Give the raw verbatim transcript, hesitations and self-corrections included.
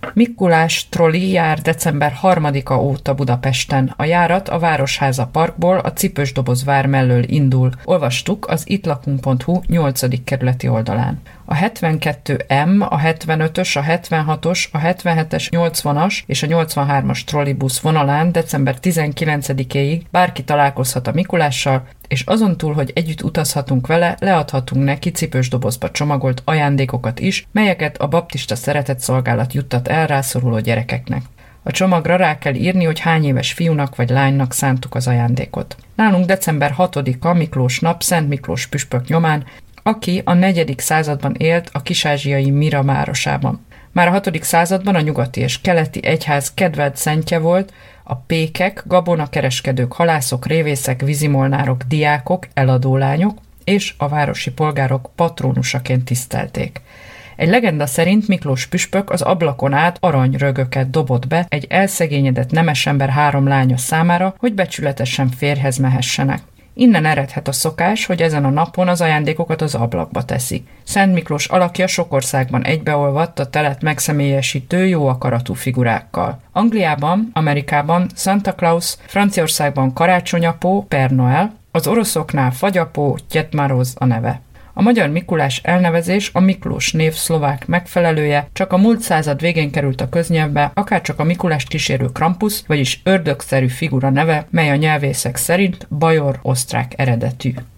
Mikulás troli jár december harmadika óta Budapesten. A járat a Városháza Parkból, a Cipősdoboz vár mellől indul. Olvastuk az ittlakunk pont hu nyolcadik kerületi oldalán. A hetvenkettő M, a hetvenötös, a hetvenhatos, a hetvenhetes, nyolcvanas és a nyolcvanhármas trollibusz vonalán december tizenkilencedikéig bárki találkozhat a Mikulással, és azon túl, hogy együtt utazhatunk vele, leadhatunk neki cipős dobozba csomagolt ajándékokat is, melyeket a baptista szeretetszolgálat juttat el rászoruló gyerekeknek. A csomagra rá kell írni, hogy hány éves fiúnak vagy lánynak szántuk az ajándékot. Nálunk december hatodika Miklós nap Szent Miklós püspök nyomán, aki a negyedik században élt a kis-ázsiai Mira városában. Már a hatodik században a nyugati és keleti egyház kedvelt szentje volt, a pékek, gabonakereskedők, halászok, révészek, vízimolnárok, diákok, eladólányok és a városi polgárok patrónusaként tisztelték. Egy legenda szerint Miklós püspök az ablakon át aranyrögöket dobott be egy elszegényedett nemesember három lánya számára, hogy becsületesen férjhez mehessenek. Innen eredhet a szokás, hogy ezen a napon az ajándékokat az ablakba teszik. Szent Miklós alakja sok országban egybeolvadt a telet megszemélyesítő jó akaratú figurákkal. Angliában, Amerikában Santa Claus, Franciaországban karácsonyapó, Père Noël, az oroszoknál fagyapó, Djed Moroz a neve. A magyar Mikulás elnevezés a Miklós név szlovák megfelelője, csak a múlt század végén került a köznyelvbe, akárcsak a Mikulást kísérő Krampus, vagyis ördögszerű figura neve, mely a nyelvészek szerint bajor-osztrák eredetű.